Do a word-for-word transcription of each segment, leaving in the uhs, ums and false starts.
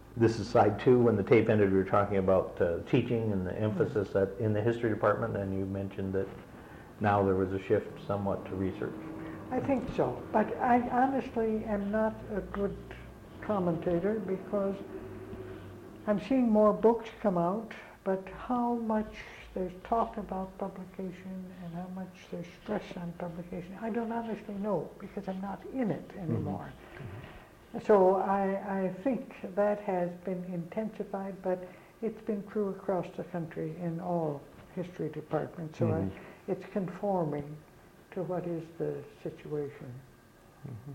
this is side two. When the tape ended, we were talking about uh, teaching and the emphasis that in the history department, and you mentioned that now there was a shift somewhat to research. I think so, but I honestly am not a good commentator because I'm seeing more books come out, but how much there's talk about publication and how much there's stress on publication, I don't honestly know because I'm not in it anymore. Mm-hmm. So I, I think that has been intensified, but it's been true across the country in all history departments. So mm-hmm. I, it's conforming to what is the situation. Mm-hmm.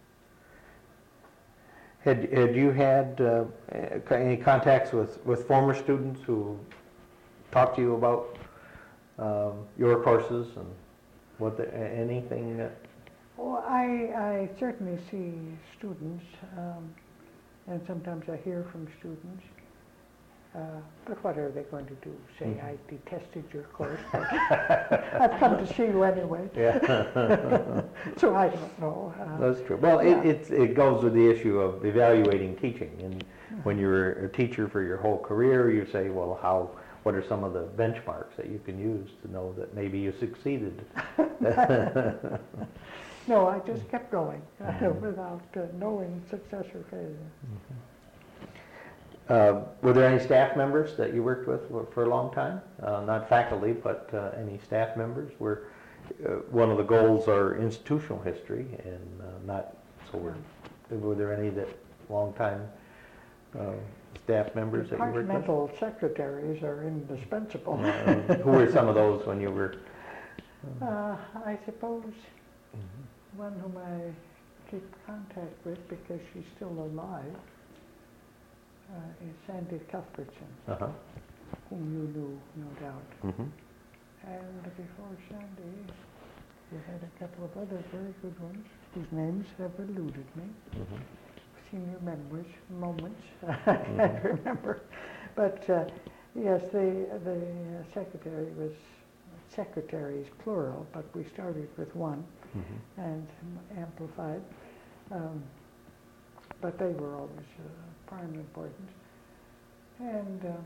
Had, had you had uh, any contacts with, with former students who talked to you about um, your courses and what the, anything that? Oh, I, I certainly see students, um, and sometimes I hear from students. Uh, but what are they going to do? Say, mm-hmm. I detested your course, but I've come to see you anyway. Yeah. So I don't know. Uh, That's true. Well, yeah. it, it's, it goes with the issue of evaluating teaching. And mm-hmm. when you're a teacher for your whole career, you say, well, how, what are some of the benchmarks that you can use to know that maybe you succeeded? No, I just kept going mm-hmm. without uh, knowing success or failure. Mm-hmm. Uh, were there any staff members that you worked with for a long time? Uh, not faculty, but uh, any staff members? Were uh, one of the goals are institutional history, and uh, not so. Were, were there any that long time uh, staff members that you worked with? Departmental secretaries are indispensable. Uh, who were some of those when you were? Uh, I suppose mm-hmm. one whom I keep contact with because she's still alive. Uh, is Sandy Cuthbertson, uh-huh. whom you knew, no doubt. Mm-hmm. And before Sandy, you had a couple of other very good ones, whose names have eluded me. Mm-hmm. Senior members, moments, I can't mm-hmm. remember. But uh, yes, the, the uh, secretary was, secretaries plural, but we started with one mm-hmm. and amplified. Um, but they were always uh, prime importance. And, um,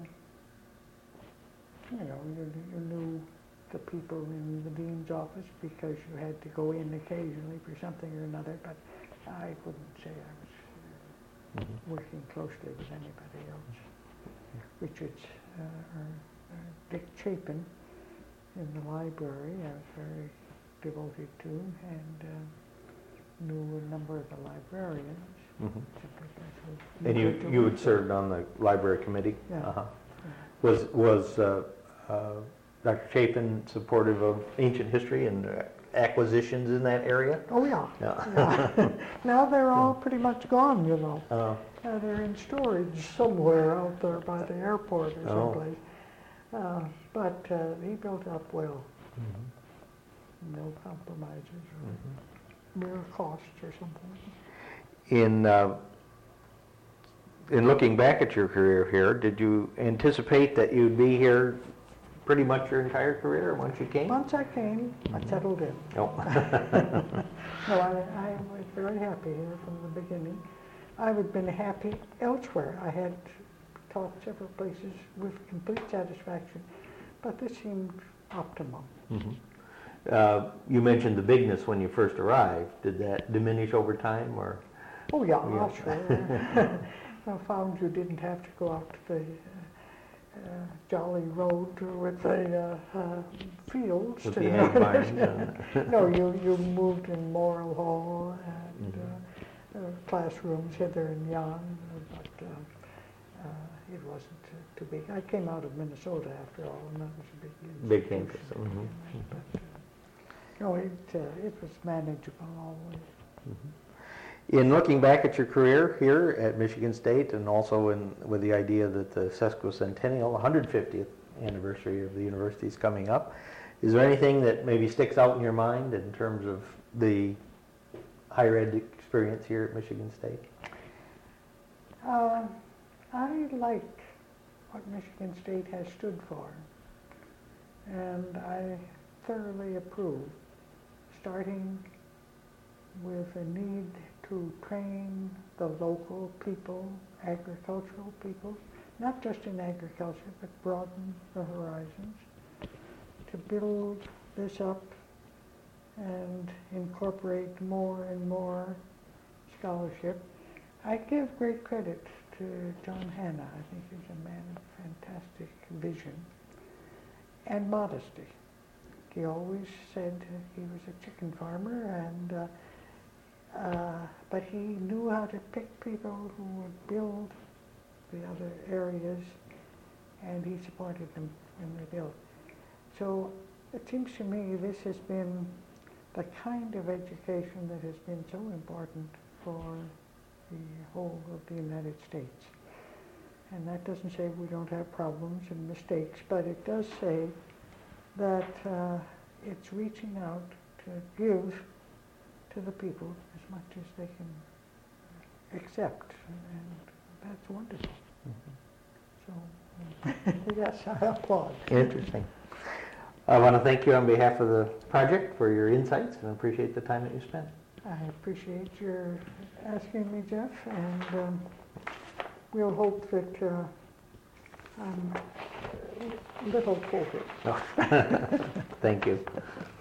you know, you, you knew the people in the dean's office because you had to go in occasionally for something or another, but I wouldn't say I was uh, mm-hmm. working closely with anybody else. Mm-hmm. Richards, uh, or, uh, Dick Chapin in the library, I was very devoted to, and uh, knew a number of the librarians. Mm-hmm. And you, you had served on the library committee? Yeah. Uh-huh. Yeah. Was, was uh, uh, Doctor Chapin supportive of ancient history and uh, acquisitions in that area? Oh, yeah. yeah. yeah. Now they're all pretty much gone, you know. Uh, uh, they're in storage somewhere out there by the airport or someplace. Oh. Uh, but uh, he built up well. Mm-hmm. No compromises or mm-hmm. mere costs or something. In uh, in looking back at your career here, did you anticipate that you'd be here pretty much your entire career once you came? Once I came, mm-hmm. I settled in. Oh. No, I, I was very happy here from the beginning. I would have been happy elsewhere. I had taught several places with complete satisfaction, but this seemed optimum. Mm-hmm. Uh, you mentioned the bigness when you first arrived. Did that diminish over time, or? Oh yeah, yeah. Sure. I found you didn't have to go out to the uh, Jolly Road with the uh, uh, fields. With the ag barn. No, you, you moved in Morrill Hall and mm-hmm. uh, uh, classrooms hither and yon, but uh, uh, it wasn't uh, too big. I came out of Minnesota after all, and that was a big big campus. Mm-hmm. But, uh, no, it uh, it was manageable always. Mm-hmm. In looking back at your career here at Michigan State, and also in with the idea that the sesquicentennial, one hundred fiftieth anniversary of the university is coming up, is there anything that maybe sticks out in your mind in terms of the higher ed experience here at Michigan State? Uh, I like what Michigan State has stood for, and I thoroughly approve, starting with a need to train the local people, agricultural people, not just in agriculture, but broaden the horizons, to build this up and incorporate more and more scholarship. I give great credit to John Hanna. I think he's a man of fantastic vision and modesty. He always said he was a chicken farmer, and uh, uh, but he knew how to pick people who would build the other areas, and he supported them when they built. So it seems to me this has been the kind of education that has been so important for the whole of the United States. And that doesn't say we don't have problems and mistakes, but it does say that uh, it's reaching out to give to the people as much as they can accept, and that's wonderful. Mm-hmm. So, yes, I applaud. Interesting. I want to thank you on behalf of the project for your insights and appreciate the time that you spent. I appreciate your asking me, Jeff, and um, we'll hope that uh, I'm a little fulfilled. Thank you.